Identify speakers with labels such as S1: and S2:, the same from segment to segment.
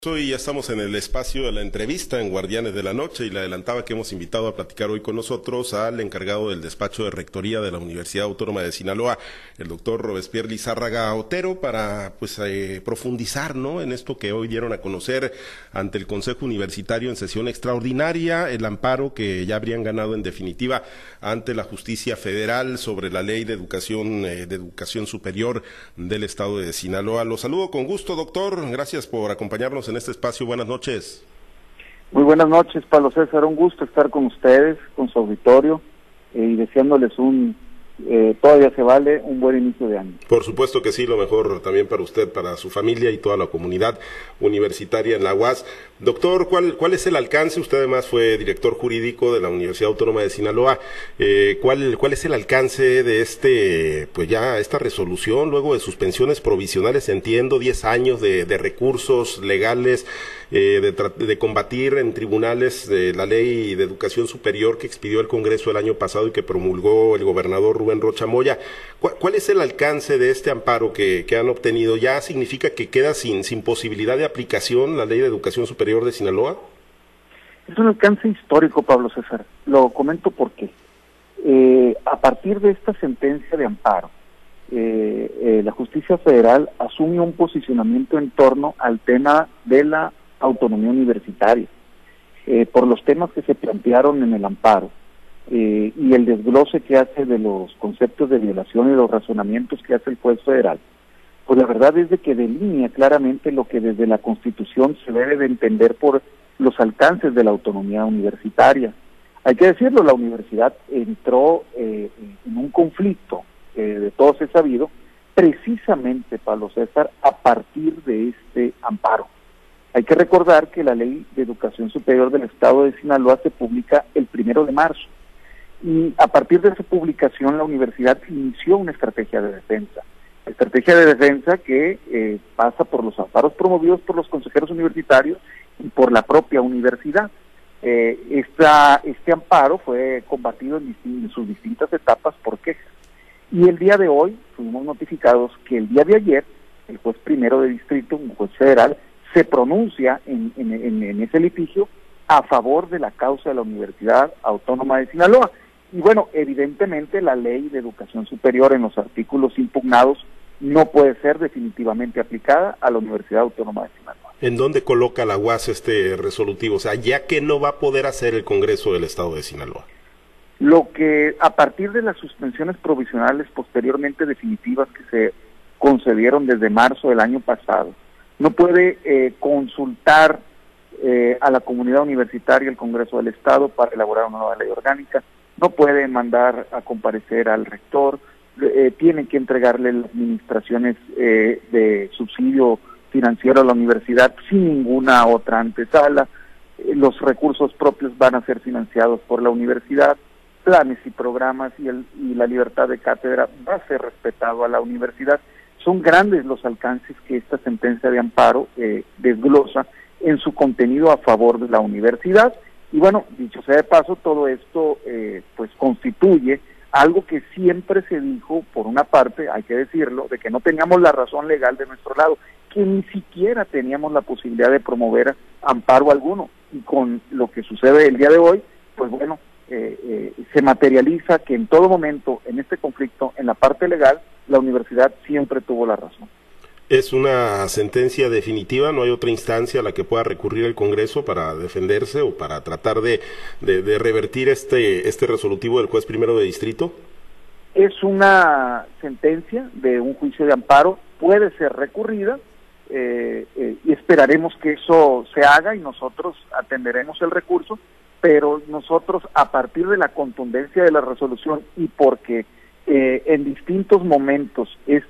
S1: Hoy ya estamos en el espacio de la entrevista en Guardianes de la Noche y le adelantaba que hemos invitado a platicar hoy con nosotros al encargado del despacho de rectoría de la Universidad Autónoma de Sinaloa, el doctor Robespierre Lizárraga Otero, para profundizar, ¿no?, en esto que hoy dieron a conocer ante el Consejo Universitario en sesión extraordinaria, el amparo que ya habrían ganado en definitiva ante la Justicia Federal sobre la Ley de Educación Superior del Estado de Sinaloa. Lo saludo con gusto, doctor. Gracias por acompañarnos en este espacio. Buenas noches.
S2: Muy buenas noches, Pablo César. Un gusto estar con ustedes, con su auditorio, y deseándoles todavía se vale, un buen inicio de año.
S1: Por supuesto que sí, lo mejor también para usted, para su familia y toda la comunidad universitaria en la UAS. Doctor, ¿cuál es el alcance? Usted además fue director jurídico de la Universidad Autónoma de Sinaloa. ¿Cuál es el alcance de esta resolución, luego de suspensiones provisionales, entiendo, 10 años de recursos legales, de combatir en tribunales la Ley de Educación Superior que expidió el Congreso el año pasado y que promulgó el gobernador Rubén Rocha Moya? ¿Cuál es el alcance de este amparo que han obtenido? ¿Ya significa que queda sin posibilidad de aplicación la Ley de Educación Superior de Sinaloa?
S2: Es un alcance histórico, Pablo César. Lo comento porque a partir de esta sentencia de amparo, la Justicia Federal asume un posicionamiento en torno al tema de la autonomía universitaria, por los temas que se plantearon en el amparo, y el desglose que hace de los conceptos de violación y los razonamientos que hace el juez federal. Pues la verdad es de que delinea claramente lo que desde la Constitución se debe de entender por los alcances de la autonomía universitaria. Hay que decirlo, la universidad entró en un conflicto, de todos es sabido, precisamente, Pablo César, a partir de este amparo. Hay que recordar que la Ley de Educación Superior del Estado de Sinaloa se publica el 1 de marzo, y a partir de esa publicación la universidad inició una estrategia de defensa. Estrategia de defensa que pasa por los amparos promovidos por los consejeros universitarios y por la propia universidad. Este amparo fue combatido en sus distintas etapas por quejas. Y el día de hoy fuimos notificados que el día de ayer el juez primero de distrito, un juez federal, se pronuncia en ese litigio a favor de la causa de la Universidad Autónoma de Sinaloa. Y bueno, evidentemente la Ley de Educación Superior en los artículos impugnados no puede ser definitivamente aplicada a la Universidad Autónoma de Sinaloa.
S1: ¿En dónde coloca la UAS este resolutivo? O sea, ya que no va a poder hacer el Congreso del Estado de Sinaloa.
S2: Lo que a partir de las suspensiones provisionales posteriormente definitivas que se concedieron desde marzo del año pasado, no puede consultar a la comunidad universitaria el Congreso del Estado para elaborar una nueva ley orgánica, no puede mandar a comparecer al rector, tienen que entregarle las administraciones de subsidio financiero a la universidad sin ninguna otra antesala, los recursos propios van a ser financiados por la universidad, planes y programas y la libertad de cátedra va a ser respetado a la universidad. Son grandes los alcances que esta sentencia de amparo desglosa en su contenido a favor de la universidad. Y bueno, dicho sea de paso, todo esto pues constituye algo que siempre se dijo, por una parte, hay que decirlo, de que no teníamos la razón legal de nuestro lado, que ni siquiera teníamos la posibilidad de promover amparo alguno. Y con lo que sucede el día de hoy, pues bueno, se materializa que en todo momento, en este conflicto, en la parte legal, la universidad siempre tuvo la razón.
S1: ¿Es una sentencia definitiva? ¿No hay otra instancia a la que pueda recurrir el Congreso para defenderse o para tratar de revertir este resolutivo del juez primero de distrito?
S2: Es una sentencia de un juicio de amparo, puede ser recurrida, y esperaremos que eso se haga y nosotros atenderemos el recurso, pero nosotros, a partir de la contundencia de la resolución y porque en distintos momentos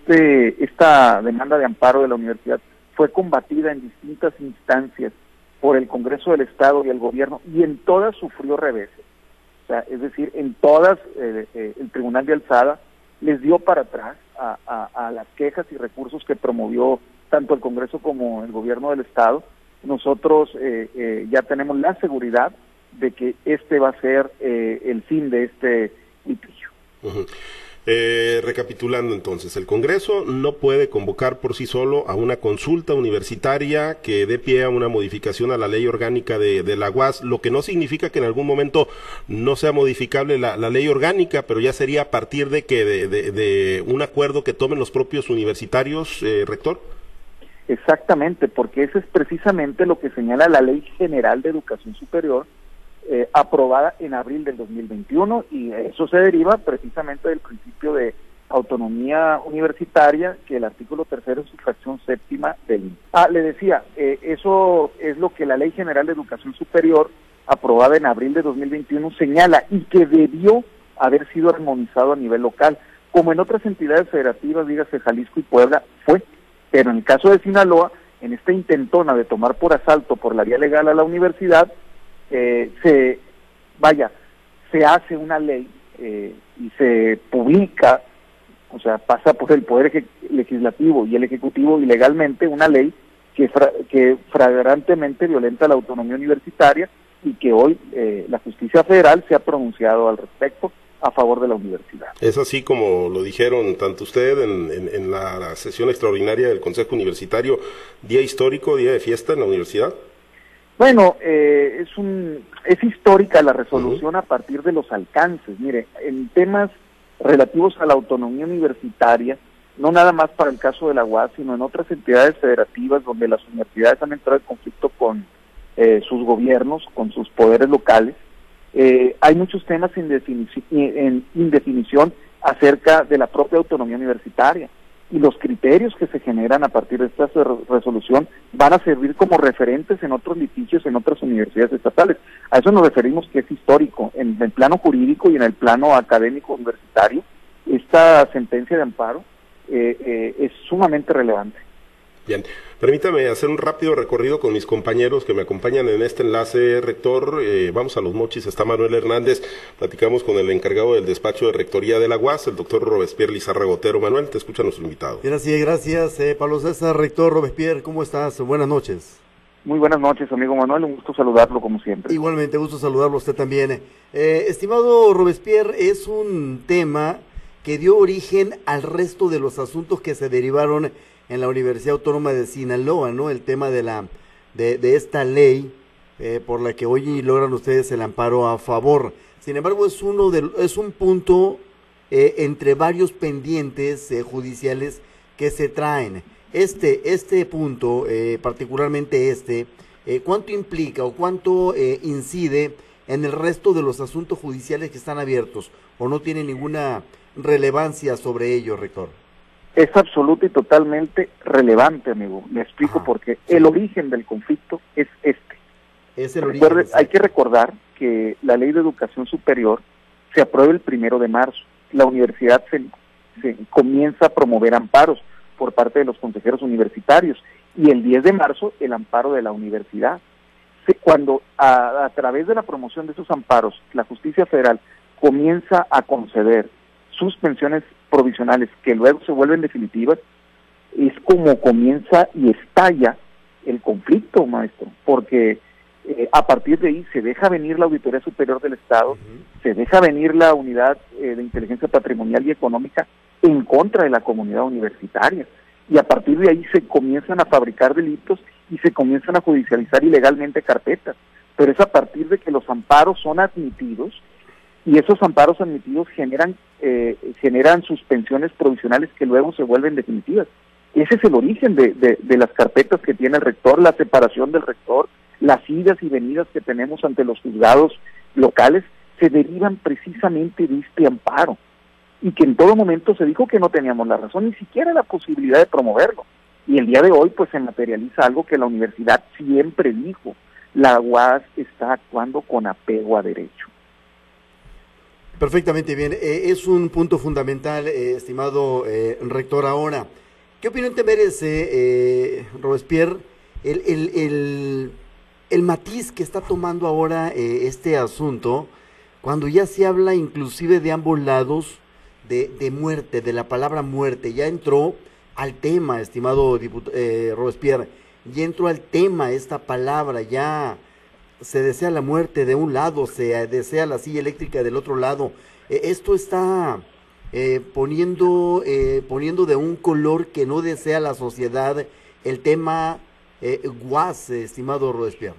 S2: esta demanda de amparo de la universidad fue combatida en distintas instancias por el Congreso del Estado y el gobierno, y en todas sufrió reveses. O sea, es decir, en todas el Tribunal de Alzada les dio para atrás a las quejas y recursos que promovió tanto el Congreso como el gobierno del Estado. Nosotros ya tenemos la seguridad de que este va a ser el fin de este litigio.
S1: Uh-huh. Recapitulando entonces, el Congreso no puede convocar por sí solo a una consulta universitaria que dé pie a una modificación a la ley orgánica de la UAS, lo que no significa que en algún momento no sea modificable la ley orgánica, pero ya sería a partir de que de un acuerdo que tomen los propios universitarios, rector.
S2: Exactamente, porque eso es precisamente lo que señala la Ley General de Educación Superior, aprobada en abril del 2021, y eso se deriva precisamente del principio de autonomía universitaria, que el artículo 3º, su fracción séptima del... le decía, eso es lo que la Ley General de Educación Superior, aprobada en abril de 2021, señala, y que debió haber sido armonizado a nivel local, como en otras entidades federativas, dígase Jalisco y Puebla, fue. Pero en el caso de Sinaloa, en esta intentona de tomar por asalto por la vía legal a la universidad, se hace una ley y se publica, o sea, pasa por el Poder Legislativo y el Ejecutivo ilegalmente una ley que flagrantemente violenta la autonomía universitaria y que hoy la Justicia Federal se ha pronunciado al respecto a favor de la universidad.
S1: Es así como lo dijeron tanto usted en la sesión extraordinaria del Consejo Universitario, día histórico, día de fiesta en la universidad.
S2: Bueno, es histórica la resolución a partir de los alcances. Mire, en temas relativos a la autonomía universitaria, no nada más para el caso de la UAS, sino en otras entidades federativas donde las universidades han entrado en conflicto con sus gobiernos, con sus poderes locales, hay muchos temas en indefinición acerca de la propia autonomía universitaria, y los criterios que se generan a partir de esta resolución van a servir como referentes en otros litigios en otras universidades estatales. A eso nos referimos, que es histórico en el plano jurídico y en el plano académico universitario. Esta sentencia de amparo es sumamente relevante.
S1: Bien, permítame hacer un rápido recorrido con mis compañeros que me acompañan en este enlace, rector. Vamos a Los Mochis, está Manuel Hernández, platicamos con el encargado del despacho de rectoría de la UAS, el doctor Robespierre Lizárraga Otero. Manuel, te escucha nuestro invitado.
S3: Gracias, Pablo César. Rector Robespierre, ¿cómo estás? Buenas noches.
S2: Muy buenas noches, amigo Manuel, un gusto saludarlo como siempre.
S3: Igualmente, gusto saludarlo a usted también. Estimado Robespierre, es un tema que dio origen al resto de los asuntos que se derivaron en la Universidad Autónoma de Sinaloa, ¿no? El tema de esta ley por la que hoy logran ustedes el amparo a favor. Sin embargo, es un punto entre varios pendientes judiciales que se traen. Este punto, particularmente ¿cuánto implica o cuánto incide en el resto de los asuntos judiciales que están abiertos, o no tiene ninguna relevancia sobre ello, rector?
S2: Es absoluto y totalmente relevante, amigo. Me explico por qué. El origen del conflicto es este.
S3: Es el origen.
S2: Hay que recordar que la Ley de Educación Superior se aprueba el 1 de marzo. La universidad se comienza a promover amparos por parte de los consejeros universitarios, y el 10 de marzo el amparo de la universidad. Cuando a través de la promoción de esos amparos la Justicia Federal comienza a conceder suspensiones provisionales que luego se vuelven definitivas, es como comienza y estalla el conflicto, maestro, porque a partir de ahí se deja venir la Auditoría Superior del Estado, se deja venir la Unidad de Inteligencia Patrimonial y Económica en contra de la comunidad universitaria, y a partir de ahí se comienzan a fabricar delitos y se comienzan a judicializar ilegalmente carpetas, pero es a partir de que los amparos son admitidos, y esos amparos admitidos generan suspensiones provisionales que luego se vuelven definitivas. Ese es el origen de las carpetas que tiene el rector, la separación del rector, las idas y venidas que tenemos ante los juzgados locales, se derivan precisamente de este amparo, y que en todo momento se dijo que no teníamos la razón, ni siquiera la posibilidad de promoverlo, y el día de hoy pues se materializa algo que la universidad siempre dijo: la UAS está actuando con apego a derecho.
S3: Perfectamente bien, es un punto fundamental, estimado rector. Ahora, ¿qué opinión te merece, Robespierre, el matiz que está tomando ahora este asunto, cuando ya se habla inclusive de ambos lados de muerte, de la palabra muerte? Ya entró al tema, estimado Robespierre, ya entró al tema esta palabra, ya se desea la muerte de un lado, se desea la silla eléctrica del otro lado. Esto está poniendo de un color que no desea la sociedad el tema UAS, estimado Robespierre.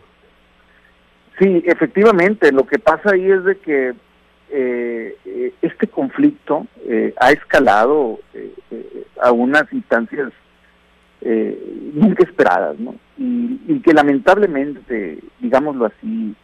S2: Sí, efectivamente, lo que pasa ahí es de que este conflicto ha escalado a unas instancias nunca esperadas, ¿no? Y que lamentablemente, digámoslo así,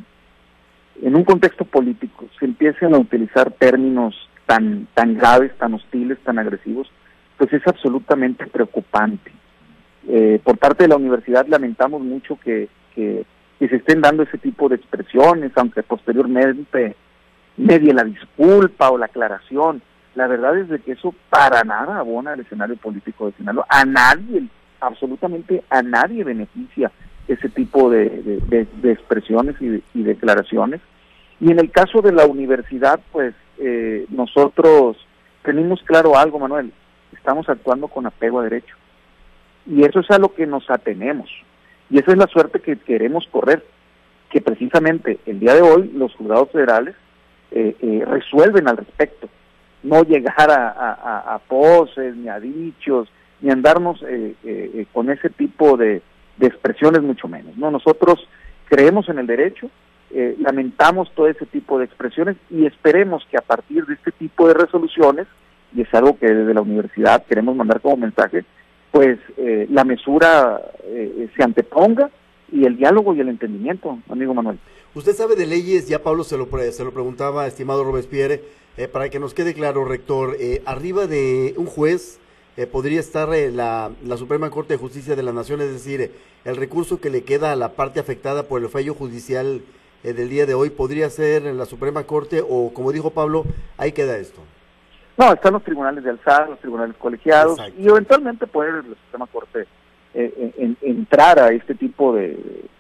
S2: en un contexto político se empiecen a utilizar términos tan graves, tan hostiles, tan agresivos, pues es absolutamente preocupante. Por parte de la universidad lamentamos mucho que se estén dando ese tipo de expresiones, aunque posteriormente medie la disculpa o la aclaración. La verdad es de que eso para nada abona al escenario político de Sinaloa. A nadie, absolutamente a nadie beneficia ese tipo de expresiones y declaraciones. Y en el caso de la universidad, pues nosotros tenemos claro algo, Manuel, estamos actuando con apego a derecho. Y eso es a lo que nos atenemos. Y esa es la suerte que queremos correr, que precisamente el día de hoy los juzgados federales resuelven al respecto. No llegar a poses, ni a dichos, ni andarnos con ese tipo de expresiones, mucho menos, ¿no? Nosotros creemos en el derecho, lamentamos todo ese tipo de expresiones y esperemos que a partir de este tipo de resoluciones, y es algo que desde la universidad queremos mandar como mensaje, pues la mesura se anteponga y el diálogo y el entendimiento, amigo Manuel.
S3: Usted sabe de leyes, ya Pablo se lo preguntaba, estimado Robespierre, para que nos quede claro, rector, arriba de un juez podría estar la Suprema Corte de Justicia de la Nación, es decir, el recurso que le queda a la parte afectada por el fallo judicial del día de hoy, podría ser en la Suprema Corte o, como dijo Pablo, ahí queda esto.
S2: No, están los tribunales de alzada, los tribunales colegiados. Exacto. Y eventualmente puede la Suprema Corte entrar a este tipo de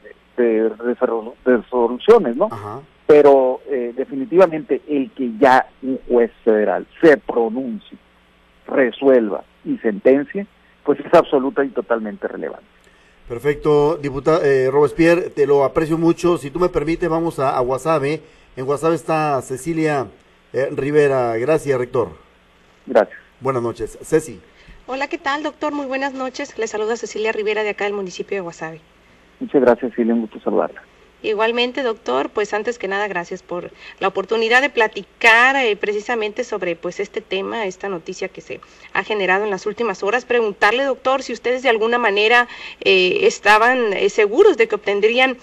S2: resoluciones, ¿no? Ajá. Pero definitivamente el que ya un juez federal se pronuncie, resuelva y sentencie, pues es absoluta y totalmente relevante.
S3: Perfecto, diputado Robespierre, te lo aprecio mucho. Si tú me permites, vamos a WhatsApp. En WhatsApp está Cecilia Rivera. Gracias, rector.
S2: Gracias.
S3: Buenas noches. Ceci.
S4: Hola, ¿qué tal, doctor? Muy buenas noches. Le saluda Cecilia Rivera de acá del municipio de Guasave.
S2: Muchas gracias, Cecilia, un gusto saludarla.
S4: Igualmente, doctor, pues antes que nada, gracias por la oportunidad de platicar precisamente sobre pues este tema, esta noticia que se ha generado en las últimas horas. Preguntarle, doctor, si ustedes de alguna manera estaban seguros de que obtendrían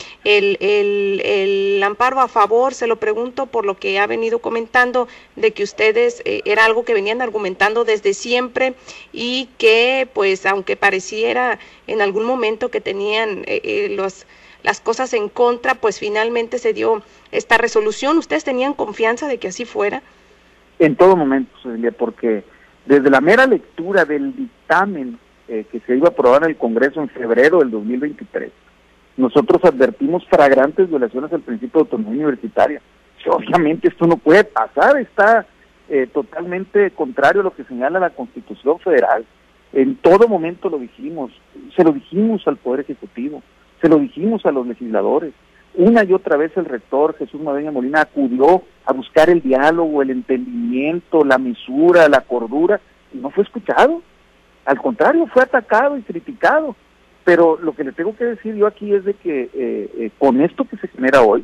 S4: el amparo a favor. Se lo pregunto por lo que ha venido comentando de que ustedes era algo que venían argumentando desde siempre y que pues aunque pareciera en algún momento que tenían las cosas en contra, pues finalmente se dio esta resolución. ¿Ustedes tenían confianza de que así fuera?
S2: En todo momento, Cecilia, porque desde la mera lectura del dictamen que se iba a aprobar en el Congreso en febrero del 2023, nosotros advertimos flagrantes violaciones al principio de autonomía universitaria. Obviamente esto no puede pasar, está totalmente contrario a lo que señala la Constitución Federal. En todo momento lo dijimos, se lo dijimos al Poder Ejecutivo, se lo dijimos a los legisladores. Una y otra vez el rector Jesús Madueña Molina acudió a buscar el diálogo, el entendimiento, la mesura, la cordura, y no fue escuchado. Al contrario, fue atacado y criticado. Pero lo que le tengo que decir yo aquí es de que con esto que se genera hoy,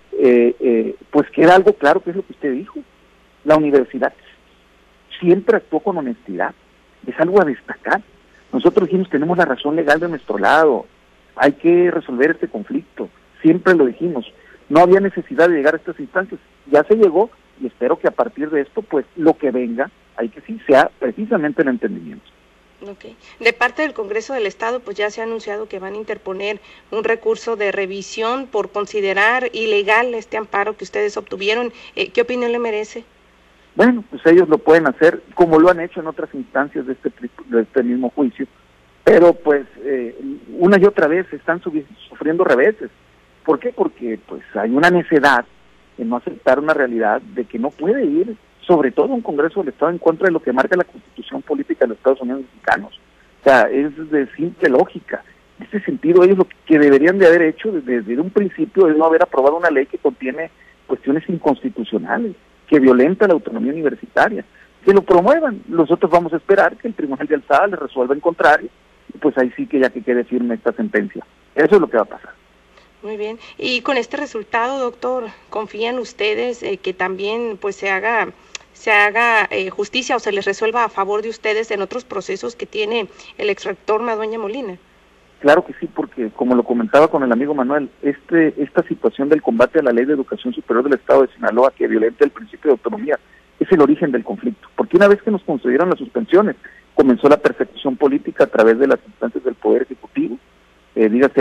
S2: pues queda algo claro, que es lo que usted dijo. La universidad siempre actuó con honestidad. Es algo a destacar. Nosotros dijimos, tenemos la razón legal de nuestro lado, hay que resolver este conflicto, siempre lo dijimos, no había necesidad de llegar a estas instancias, ya se llegó y espero que a partir de esto, pues lo que venga, hay que sí sea precisamente el entendimiento.
S4: Okay. De parte del Congreso del Estado, pues ya se ha anunciado que van a interponer un recurso de revisión por considerar ilegal este amparo que ustedes obtuvieron. ¿Qué opinión le merece?
S2: Bueno, pues ellos lo pueden hacer como lo han hecho en otras instancias de este mismo juicio, pero pues una y otra vez están sufriendo reveses. ¿Por qué? Porque pues hay una necedad en no aceptar una realidad de que no puede ir, sobre todo un Congreso del Estado, en contra de lo que marca la Constitución Política de los Estados Unidos Mexicanos. O sea, es de simple lógica. En ese sentido, ellos lo que deberían de haber hecho desde un principio es no haber aprobado una ley que contiene cuestiones inconstitucionales, que violenta la autonomía universitaria. que lo promuevan. Nosotros vamos a esperar que el Tribunal de Alzada le resuelva en contrario, y pues ahí sí que ya que quede firme esta sentencia. Eso es lo que va a pasar.
S4: Muy bien. Y con este resultado, doctor, ¿confían ustedes que también pues se haga justicia o se les resuelva a favor de ustedes en otros procesos que tiene el exrector Madueña Molina?
S2: Claro que sí, porque como lo comentaba con el amigo Manuel, esta situación del combate a la Ley de Educación Superior del Estado de Sinaloa, que violenta el principio de autonomía, es el origen del conflicto. Porque una vez que nos concedieron las suspensiones, comenzó la persecución política a través de las instancias del Poder Ejecutivo, dígase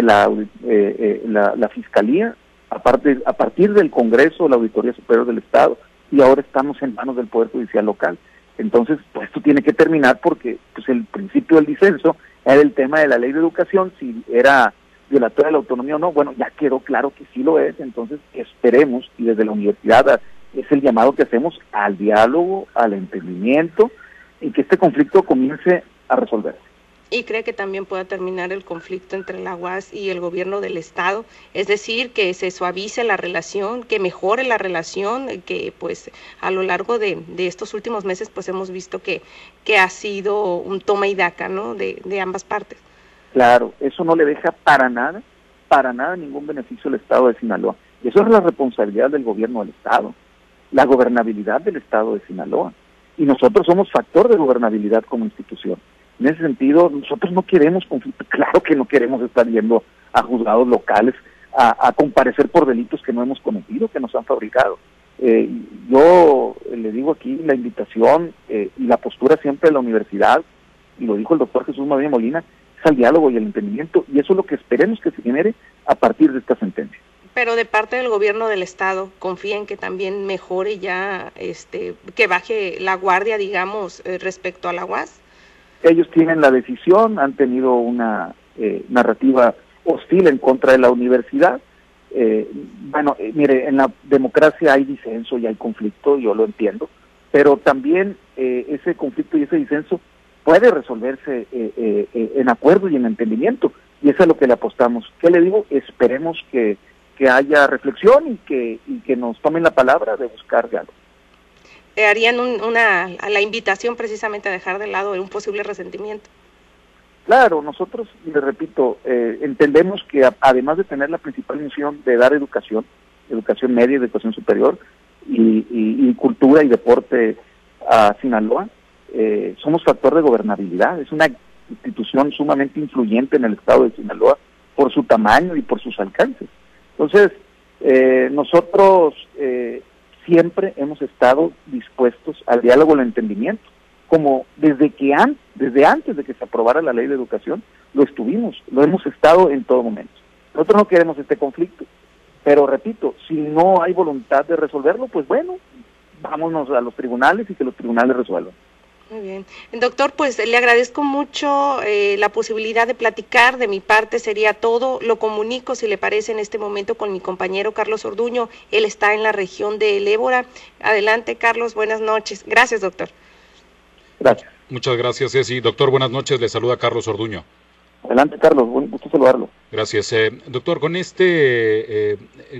S2: la Fiscalía, a partir del Congreso, la Auditoría Superior del Estado, y ahora estamos en manos del Poder Judicial local. Entonces, pues esto tiene que terminar porque pues el principio del disenso era el tema de la Ley de Educación, si era violatoria de la autonomía o no. Bueno, ya quedó claro que sí lo es, entonces esperemos, y desde la universidad es el llamado que hacemos al diálogo, al entendimiento, y que este conflicto comience a resolverse.
S4: ¿Y cree que también pueda terminar el conflicto entre la UAS y el gobierno del Estado? Es decir, que se suavice la relación, que mejore la relación, que pues a lo largo de estos últimos meses pues hemos visto que ha sido un toma y daca, ¿no?, de ambas partes.
S2: Claro, eso no le deja para nada ningún beneficio al Estado de Sinaloa. Y eso es la responsabilidad del gobierno del Estado, la gobernabilidad del Estado de Sinaloa. Y nosotros somos factor de gobernabilidad como institución. En ese sentido, nosotros no queremos conflicto, claro que no queremos estar yendo a juzgados locales a comparecer por delitos que no hemos cometido, que nos han fabricado. Yo le digo aquí la invitación y la postura siempre de la universidad, y lo dijo el doctor Jesús Madueña Molina, es al diálogo y el entendimiento, y eso es lo que esperemos que se genere a partir de esta sentencia.
S4: Pero de parte del gobierno del Estado, ¿confía en que también mejore ya, que baje la guardia, digamos, respecto a la UAS?
S2: Ellos tienen la decisión, han tenido una narrativa hostil en contra de la universidad. Mire, en la democracia hay disenso y hay conflicto, yo lo entiendo, pero también ese conflicto y ese disenso puede resolverse en acuerdo y en entendimiento, y eso es lo que le apostamos. ¿Qué le digo? Esperemos que haya reflexión y que nos tomen la palabra de buscar diálogo.
S4: Harían la invitación precisamente a dejar de lado un posible resentimiento.
S2: Claro, nosotros, le repito, entendemos que además de tener la principal misión de dar educación media y educación superior, y cultura y deporte a Sinaloa, somos factor de gobernabilidad. Es una institución sumamente influyente en el estado de Sinaloa por su tamaño y por sus alcances. Entonces, nosotros siempre hemos estado dispuestos al diálogo y al entendimiento, como desde antes de que se aprobara la Ley de Educación, lo hemos estado en todo momento. Nosotros no queremos este conflicto, pero repito, si no hay voluntad de resolverlo, pues bueno, vámonos a los tribunales y que los tribunales resuelvan.
S4: Muy bien. Doctor, pues le agradezco mucho la posibilidad de platicar. De mi parte sería todo. Lo comunico, si le parece, en este momento con mi compañero Carlos Orduño. Él está en la región de El Ébora. Adelante, Carlos. Buenas noches. Gracias, doctor.
S2: Gracias.
S5: Muchas gracias, Ceci. Doctor, buenas noches. Le saluda Carlos Orduño.
S2: Adelante, Carlos. Un gusto saludarlo.
S5: Gracias. Doctor, con este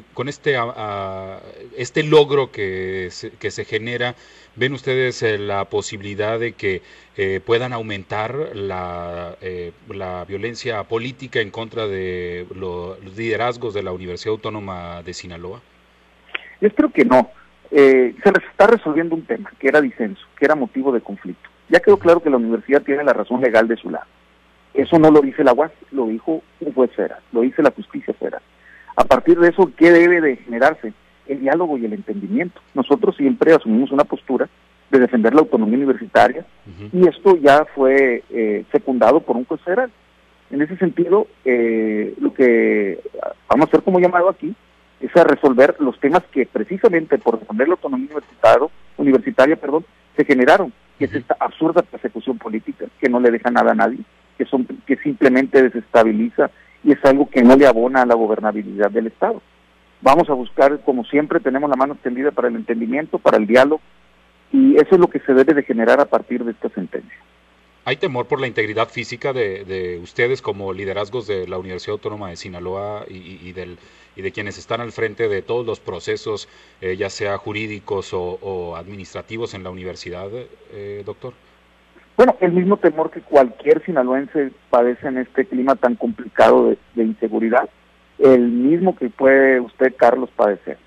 S5: logro que se genera, ¿ven ustedes la posibilidad de que puedan aumentar la violencia política en contra de los liderazgos de la Universidad Autónoma de Sinaloa?
S2: Yo espero que no. Se les está resolviendo un tema que era disenso, que era motivo de conflicto. Ya quedó claro que la universidad tiene la razón legal de su lado. Eso no lo dice la UAS, lo dijo un juez federal, lo dice la justicia federal. A partir de eso, ¿qué debe de generarse? El diálogo y el entendimiento. Nosotros siempre asumimos una postura de defender la autonomía universitaria, y esto ya fue secundado por un juez federal. En ese sentido, lo que vamos a hacer como llamado aquí es a resolver los temas que precisamente por defender la autonomía universitaria, se generaron, que es esta absurda persecución política que no le deja nada a nadie, que simplemente desestabiliza, y es algo que no le abona a la gobernabilidad del Estado. Vamos a buscar, como siempre, tenemos la mano extendida para el entendimiento, para el diálogo, y eso es lo que se debe de generar a partir de esta sentencia.
S5: ¿Hay temor por la integridad física de ustedes como liderazgos de la Universidad Autónoma de Sinaloa y de quienes están al frente de todos los procesos, ya sea jurídicos o administrativos en la universidad, doctor?
S2: Bueno, el mismo temor que cualquier sinaloense padece en este clima tan complicado de inseguridad, el mismo que puede usted, Carlos, padecer.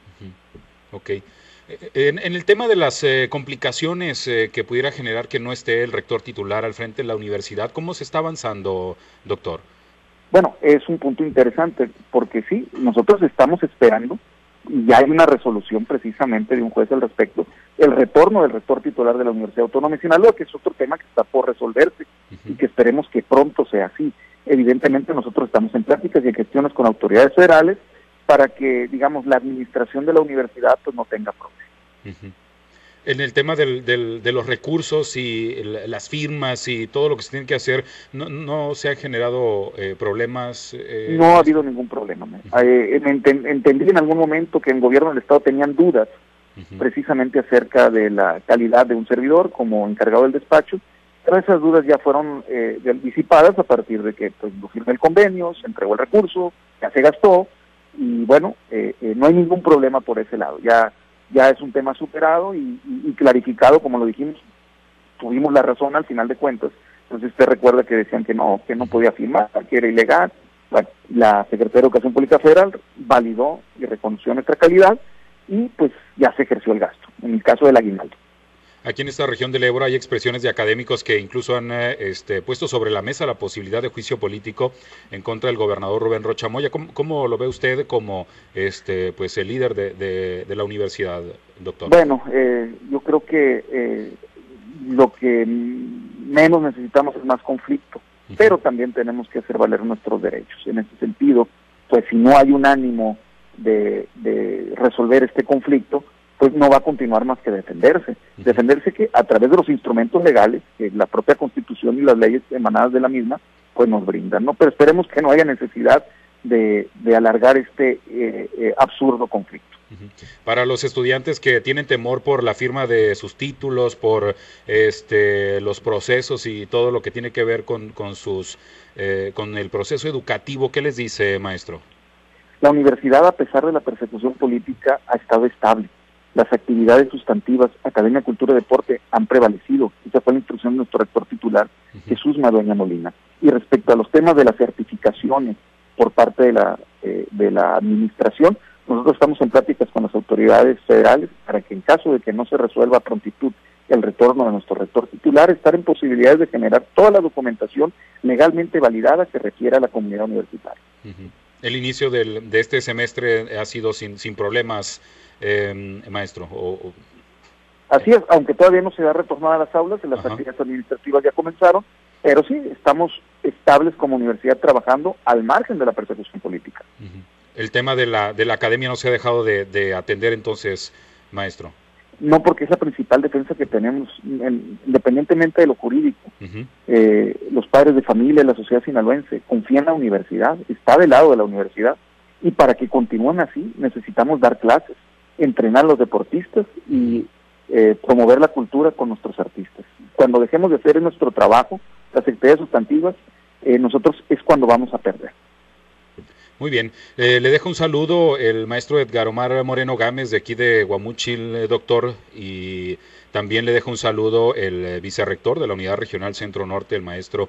S5: Ok. En el tema de las complicaciones que pudiera generar que no esté el rector titular al frente de la universidad, ¿cómo se está avanzando, doctor?
S2: Bueno, es un punto interesante, porque sí, nosotros estamos esperando, y ya hay una resolución precisamente de un juez al respecto, el retorno del rector titular de la Universidad Autónoma de Sinaloa, que es otro tema que está por resolverse, y que esperemos que pronto sea así. Evidentemente nosotros estamos en pláticas y en gestiones con autoridades federales, para que, digamos, la administración de la universidad pues no tenga problemas.
S5: En el tema de los recursos y las firmas y todo lo que se tiene que hacer, ¿no se han generado problemas?
S2: No ha habido ningún problema. Entendí en algún momento que en gobierno del Estado tenían dudas precisamente acerca de la calidad de un servidor como encargado del despacho, pero esas dudas ya fueron disipadas a partir de que pues, lo firmé el convenio, se entregó el recurso, ya se gastó, y bueno, no hay ningún problema por ese lado, ya es un tema superado y clarificado, como lo dijimos, tuvimos la razón al final de cuentas. Entonces usted recuerda que decían que no podía firmar, que era ilegal. Bueno, la Secretaría de Educación Pública Federal validó y reconoció nuestra calidad y pues ya se ejerció el gasto, en el caso del aguinaldo.
S5: Aquí en esta región del Ebro hay expresiones de académicos que incluso han puesto sobre la mesa la posibilidad de juicio político en contra del gobernador Rubén Rocha Moya. ¿Cómo lo ve usted como pues el líder de la universidad, doctor?
S2: Bueno, yo creo que lo que menos necesitamos es más conflicto, pero también tenemos que hacer valer nuestros derechos. En ese sentido, pues si no hay un ánimo de resolver este conflicto, pues no va a continuar más que defenderse que a través de los instrumentos legales que la propia Constitución y las leyes emanadas de la misma pues nos brindan, ¿no? Pero esperemos que no haya necesidad de alargar este absurdo conflicto.
S5: Para los estudiantes que tienen temor por la firma de sus títulos, por los procesos y todo lo que tiene que ver con el proceso educativo, ¿qué les dice, maestro?
S2: La universidad, a pesar de la persecución política, ha estado estable. Las actividades sustantivas, academia, cultura y deporte han prevalecido. Esa fue la instrucción de nuestro rector titular, Jesús Madueña Molina. Y respecto a los temas de las certificaciones por parte de la administración, nosotros estamos en pláticas con las autoridades federales para que en caso de que no se resuelva a prontitud el retorno de nuestro rector titular, estar en posibilidades de generar toda la documentación legalmente validada que requiera la comunidad universitaria.
S5: El inicio de este semestre ha sido sin problemas, maestro.
S2: Así es, aunque todavía no se ha retornado a las aulas, las actividades administrativas ya comenzaron, pero sí, estamos estables como universidad trabajando al margen de la persecución política.
S5: El tema de la academia no se ha dejado de atender entonces, maestro.
S2: No, porque es la principal defensa que tenemos, independientemente de lo jurídico. Los padres de familia, la sociedad sinaloense, confían en la universidad, está del lado de la universidad, y para que continúen así necesitamos dar clases, entrenar a los deportistas y promover la cultura con nuestros artistas. Cuando dejemos de hacer nuestro trabajo, las actividades sustantivas, nosotros es cuando vamos a perder.
S5: Muy bien, le dejo un saludo el maestro Edgar Omar Moreno Gámez de aquí de Guamúchil, doctor, y también le dejo un saludo el vicerrector de la Unidad Regional Centro Norte, el maestro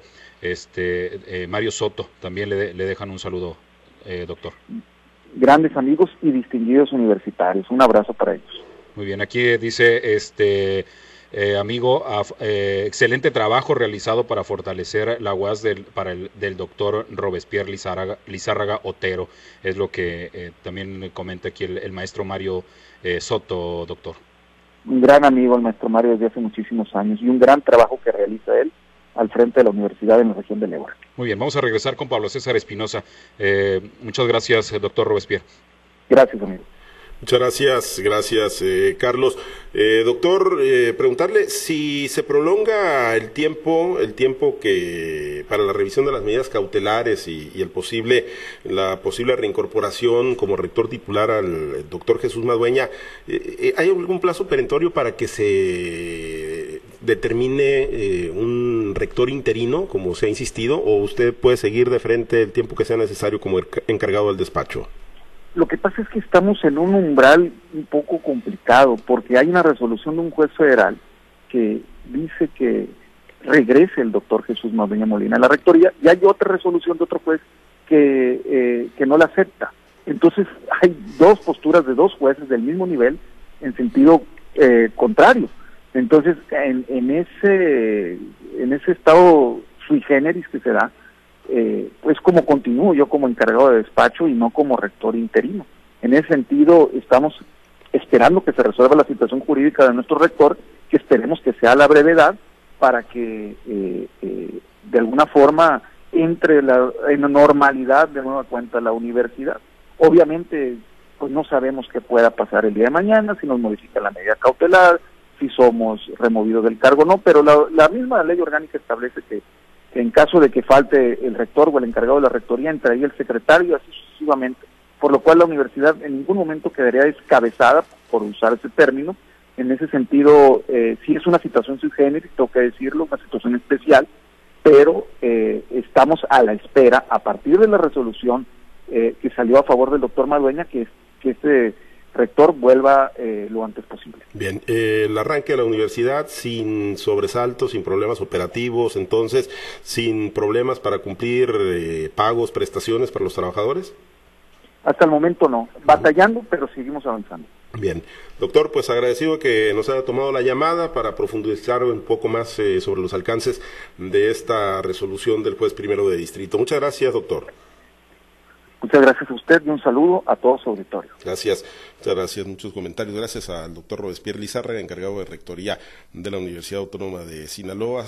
S5: Mario Soto, también le dejan un saludo, doctor.
S2: Grandes amigos y distinguidos universitarios, un abrazo para ellos.
S5: Muy bien, aquí dice amigo, excelente trabajo realizado para fortalecer la UAS del doctor Robespierre Lizárraga Otero, es lo que también comenta aquí el maestro Mario Soto, doctor.
S2: Un gran amigo el maestro Mario desde hace muchísimos años y un gran trabajo que realiza él al frente de la universidad en la región del Ebro.
S5: Muy bien, vamos a regresar con Pablo César Espinosa. Muchas gracias, doctor Robespierre.
S2: Gracias, amigo.
S1: Muchas gracias, Carlos. Doctor, preguntarle si se prolonga el tiempo que para la revisión de las medidas cautelares y la posible reincorporación como rector titular al doctor Jesús Madueña. ¿Hay algún plazo perentorio para que se determine un un rector interino, como se ha insistido, o usted puede seguir de frente el tiempo que sea necesario como encargado del despacho?
S2: Lo que pasa es que estamos en un umbral un poco complicado, porque hay una resolución de un juez federal que dice que regrese el doctor Jesús Madueña Molina a la rectoría, y hay otra resolución de otro juez que no la acepta. Entonces hay dos posturas de dos jueces del mismo nivel en sentido contrario. Entonces en ese estado sui generis que se da, pues como continúo yo como encargado de despacho y no como rector interino. En ese sentido estamos esperando que se resuelva la situación jurídica de nuestro rector, que esperemos que sea a la brevedad, para que de alguna forma entre en la normalidad de nueva cuenta la universidad. Obviamente pues no sabemos qué pueda pasar el día de mañana, si nos modifica la medida cautelar, si somos removidos del cargo o no, pero la misma ley orgánica establece que en caso de que falte el rector o el encargado de la rectoría, entraría el secretario, así sucesivamente, por lo cual la universidad en ningún momento quedaría descabezada, por usar ese término. En ese sentido, sí es una situación sui generis, tengo que decirlo, una situación especial, pero estamos a la espera, a partir de la resolución que salió a favor del doctor Madueña, que este rector vuelva lo antes posible.
S1: Bien, el arranque de la universidad sin sobresaltos, sin problemas operativos, entonces, sin problemas para cumplir pagos, prestaciones para los trabajadores.
S2: Hasta el momento no, batallando, pero seguimos avanzando.
S1: Bien, doctor, pues agradecido que nos haya tomado la llamada para profundizar un poco más sobre los alcances de esta resolución del juez primero de distrito. Muchas gracias, doctor.
S2: Muchas gracias a usted y un saludo a todo su auditorio.
S1: Gracias, muchas gracias, muchos comentarios. Gracias al doctor Robespierre Lizárraga, encargado de Rectoría de la Universidad Autónoma de Sinaloa.